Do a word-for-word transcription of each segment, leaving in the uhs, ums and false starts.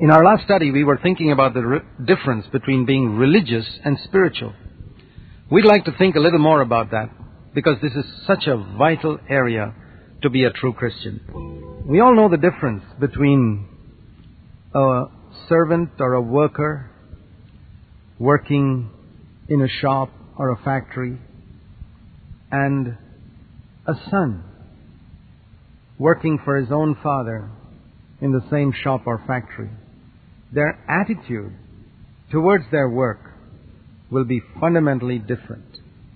In our last study, we were thinking about the re- difference between being religious and spiritual. We'd like to think a little more about that because this is such a vital area to be a true Christian. We all know the difference between a servant or a worker working in a shop or a factory and a son working for his own father in the same shop or factory. Their attitude towards their work will be fundamentally different.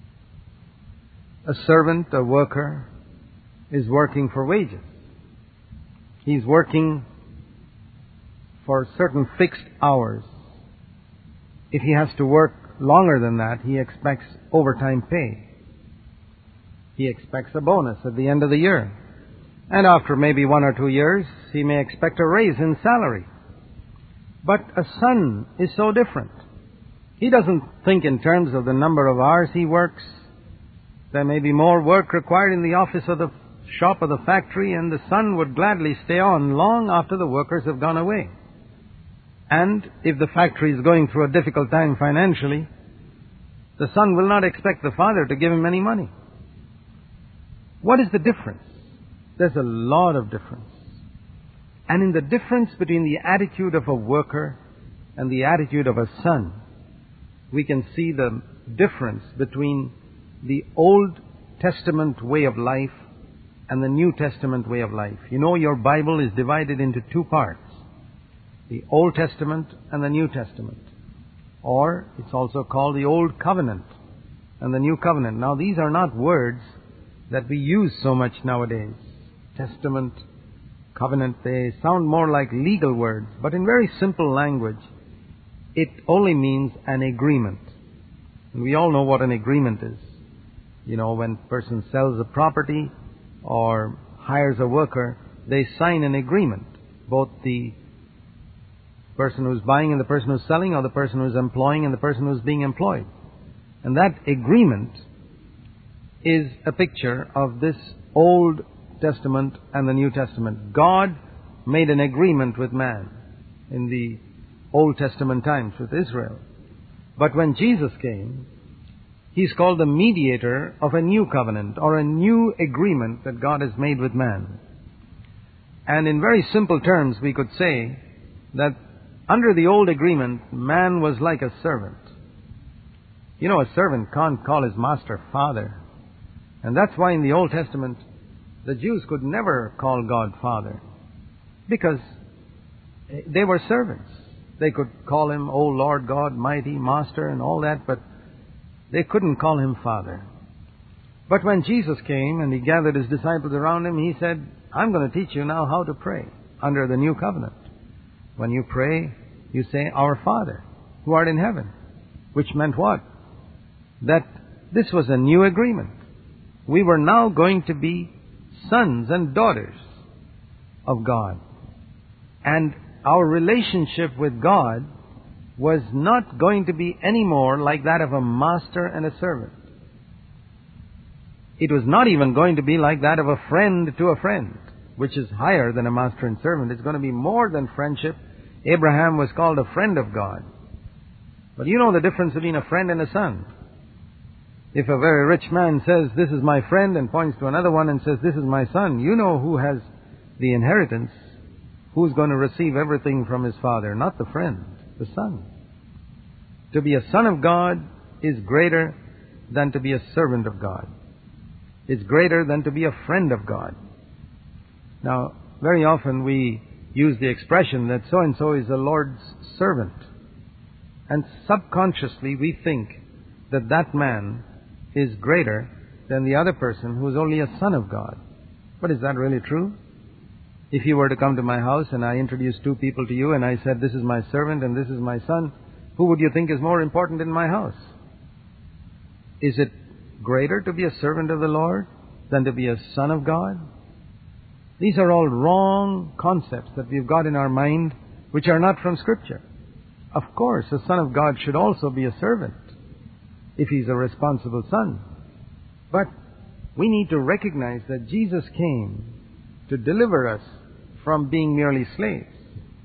A servant, a worker, is working for wages. He's working for certain fixed hours. If he has to work longer than that, he expects overtime pay. He expects a bonus at the end of the year. And after maybe one or two years, he may expect a raise in salary. But a son is so different. He doesn't think in terms of the number of hours he works. There may be more work required in the office or the shop or the factory, and the son would gladly stay on long after the workers have gone away. And if the factory is going through a difficult time financially, the son will not expect the father to give him any money. What is the difference? There's a lot of difference. And in the difference between the attitude of a worker and the attitude of a son, we can see the difference between the Old Testament way of life and the New Testament way of life. You know, your Bible is divided into two parts, the Old Testament and the New Testament. Or it's also called the Old Covenant and the New Covenant. Now, these are not words that we use so much nowadays. Testament, covenant, they sound more like legal words, but in very simple language, it only means an agreement. And we all know what an agreement is. You know, when a person sells a property or hires a worker, they sign an agreement. Both the person who's buying and the person who's selling, or the person who's employing and the person who's being employed. And that agreement is a picture of this Old Testament and the New Testament. God made an agreement with man in the Old Testament times with Israel. But when Jesus came, He's called the mediator of a new covenant or a new agreement that God has made with man. And in very simple terms, we could say that under the old agreement, man was like a servant. You know, a servant can't call his master father. And that's why in the Old Testament, the Jews could never call God Father, because they were servants. They could call Him, O Lord God, mighty, Master, and all that, but they couldn't call Him Father. But when Jesus came and He gathered His disciples around Him, He said, I'm going to teach you now how to pray under the new covenant. When you pray, you say, Our Father, who art in heaven. Which meant what? That this was a new agreement. We were now going to be sons and daughters of God. And our relationship with God was not going to be any more like that of a master and a servant. It was not even going to be like that of a friend to a friend, which is higher than a master and servant. It's going to be more than friendship. Abraham was called a friend of God. But you know the difference between a friend and a son. If a very rich man says, this is my friend, and points to another one and says, this is my son, you know who has the inheritance, who's going to receive everything from his father, not the friend, the son. To be a son of God is greater than to be a servant of God. It's greater than to be a friend of God. Now, very often we use the expression that so-and-so is the Lord's servant. And subconsciously we think that that man is greater than the other person who is only a son of God. But is that really true? If you were to come to my house and I introduced two people to you and I said, this is my servant and this is my son, who would you think is more important in my house? Is it greater to be a servant of the Lord than to be a son of God? These are all wrong concepts that we've got in our mind which are not from Scripture. Of course, a son of God should also be a servant if he's a responsible son. But we need to recognize that Jesus came to deliver us from being merely slaves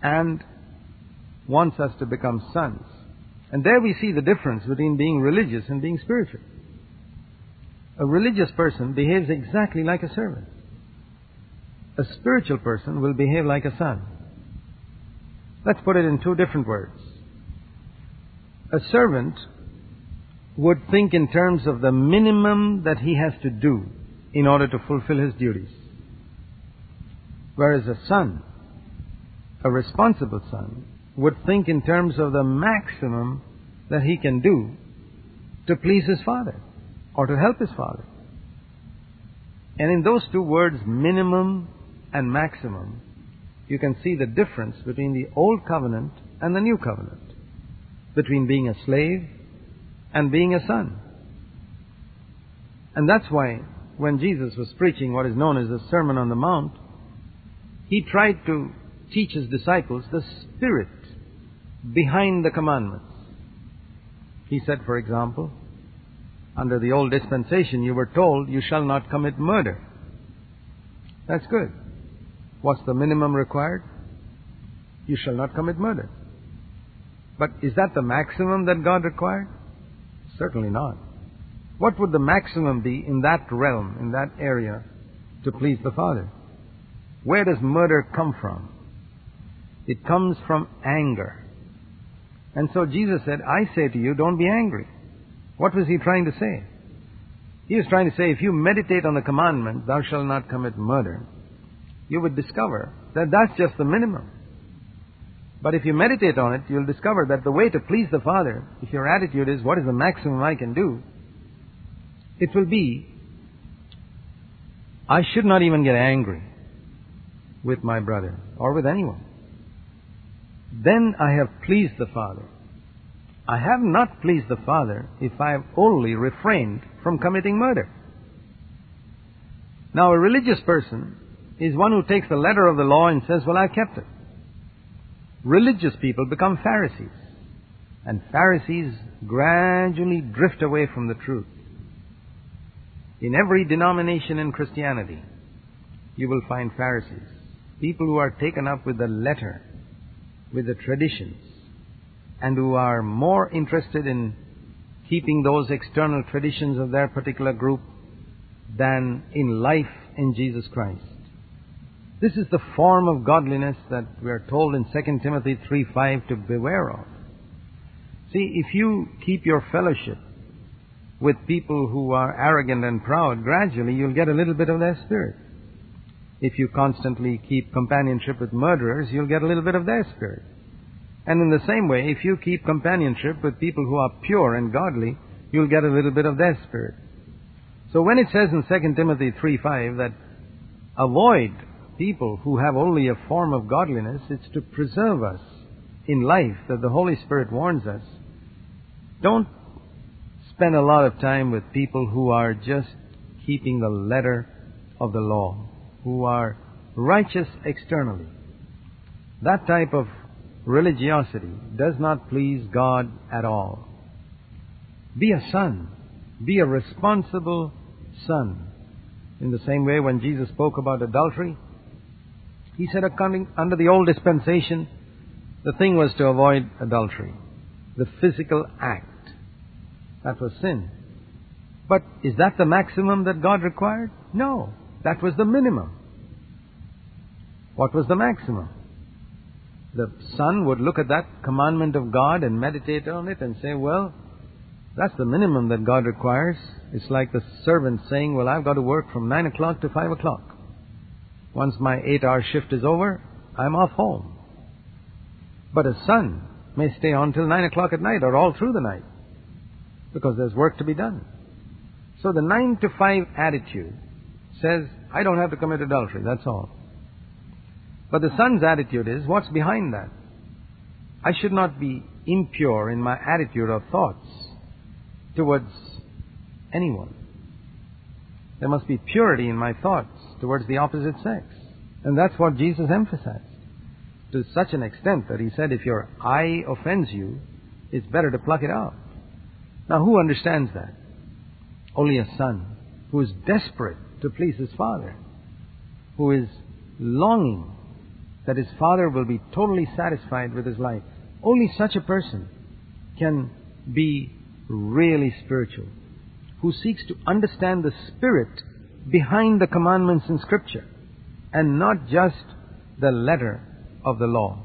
and wants us to become sons. And there we see the difference between being religious and being spiritual. A religious person behaves exactly like a servant. A spiritual person will behave like a son. Let's put it in two different words. A servant would think in terms of the minimum that he has to do in order to fulfill his duties. Whereas a son, a responsible son, would think in terms of the maximum that he can do to please his father or to help his father. And in those two words, minimum and maximum, you can see the difference between the old covenant and the new covenant, between being a slave and being a son. And that's why when Jesus was preaching what is known as the Sermon on the Mount, he tried to teach his disciples the spirit behind the commandments. He said, for example, under the old dispensation you were told you shall not commit murder. That's good. What's the minimum required? You shall not commit murder. But is that the maximum that God required? Certainly not. What would the maximum be in that realm, in that area, to please the Father? Where does murder come from? It comes from anger. And so Jesus said, I say to you, don't be angry. What was he trying to say? He was trying to say, if you meditate on the commandment, thou shalt not commit murder, you would discover that that's just the minimum. But if you meditate on it, you'll discover that the way to please the Father, if your attitude is, what is the maximum I can do? It will be, I should not even get angry with my brother or with anyone. Then I have pleased the Father. I have not pleased the Father if I have only refrained from committing murder. Now, a religious person is one who takes the letter of the law and says, well, I've kept it. Religious people become Pharisees, and Pharisees gradually drift away from the truth. In every denomination in Christianity, you will find Pharisees, people who are taken up with the letter, with the traditions, and who are more interested in keeping those external traditions of their particular group than in life in Jesus Christ. This is the form of godliness that we are told in Second Timothy three five to beware of. See, if you keep your fellowship with people who are arrogant and proud, gradually you'll get a little bit of their spirit. If you constantly keep companionship with murderers, you'll get a little bit of their spirit. And in the same way, if you keep companionship with people who are pure and godly, you'll get a little bit of their spirit. So when it says in Second Timothy three five that avoid people who have only a form of godliness, it's to preserve us in life that the Holy Spirit warns us. Don't spend a lot of time with people who are just keeping the letter of the law, who are righteous externally. That type of religiosity does not please God at all. Be a son. Be a responsible son. In the same way, when Jesus spoke about adultery, he said under the old dispensation, the thing was to avoid adultery, the physical act. That was sin. But is that the maximum that God required? No, that was the minimum. What was the maximum? The son would look at that commandment of God and meditate on it and say, well, that's the minimum that God requires. It's like the servant saying, well, I've got to work from nine o'clock to five o'clock. Once my eight-hour shift is over, I'm off home. But a son may stay on till nine o'clock at night or all through the night because there's work to be done. So the nine to five attitude says, I don't have to commit adultery, that's all. But the son's attitude is, what's behind that? I should not be impure in my attitude or thoughts towards anyone. There must be purity in my thoughts towards the opposite sex. And that's what Jesus emphasized, to such an extent that he said, if your eye offends you, it's better to pluck it out. Now, who understands that? Only a son who is desperate to please his father, who is longing that his Father will be totally satisfied with his life. Only such a person can be really spiritual, who seeks to understand the spirit behind the commandments in Scripture and not just the letter of the law.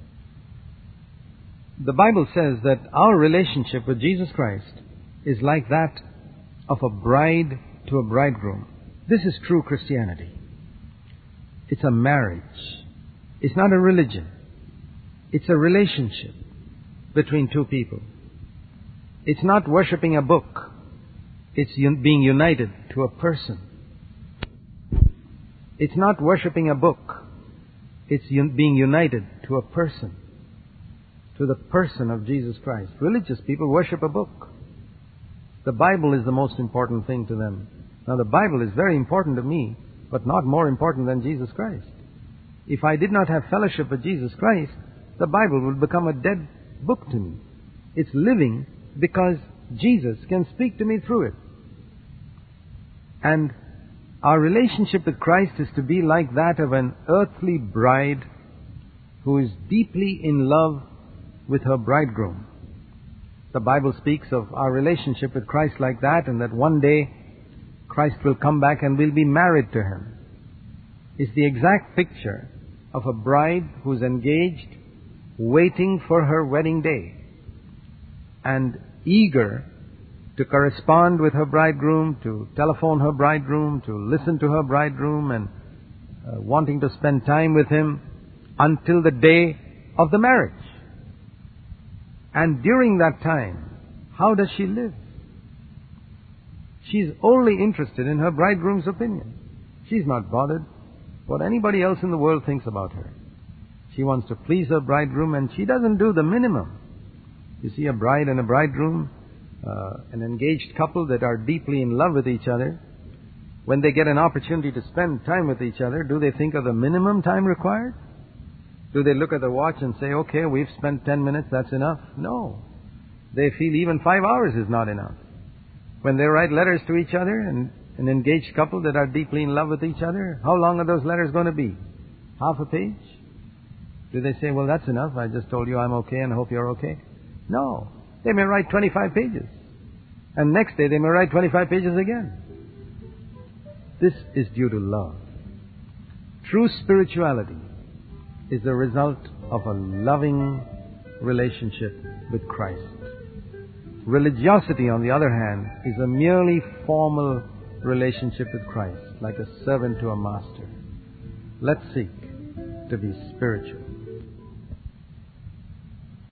The Bible says that our relationship with Jesus Christ is like that of a bride to a bridegroom. This is true Christianity. It's a marriage. It's not a religion. It's a relationship between two people. It's not worshipping a book. It's un- being united to a person. It's not worshipping a book. It's un- being united to a person, to the person of Jesus Christ. Religious people worship a book. The Bible is the most important thing to them. Now, the Bible is very important to me, but not more important than Jesus Christ. If I did not have fellowship with Jesus Christ, the Bible would become a dead book to me. It's living because Jesus can speak to me through it. And our relationship with Christ is to be like that of an earthly bride who is deeply in love with her bridegroom. The Bible speaks of our relationship with Christ like that, and that one day Christ will come back and we'll be married to Him. It's the exact picture of a bride who's engaged, waiting for her wedding day, and eager to correspond with her bridegroom, to telephone her bridegroom, to listen to her bridegroom, and uh, wanting to spend time with him until the day of the marriage. And during that time, how does she live? She's only interested in her bridegroom's opinion. She's not bothered what anybody else in the world thinks about her. She wants to please her bridegroom, and she doesn't do the minimum. You see, a bride and a bridegroom, uh, an engaged couple that are deeply in love with each other, when they get an opportunity to spend time with each other, do they think of the minimum time required? Do they look at the watch and say, okay, we've spent ten minutes, that's enough? No. They feel even five hours is not enough. When they write letters to each other, and an engaged couple that are deeply in love with each other, how long are those letters going to be? Half a page? Do they say, well, that's enough, I just told you I'm okay and I hope you're okay? No. They may write twenty-five pages. And next day they may write twenty-five pages again. This is due to love. True spirituality is the result of a loving relationship with Christ. Religiosity, on the other hand, is a merely formal relationship with Christ, like a servant to a master. Let's seek to be spiritual.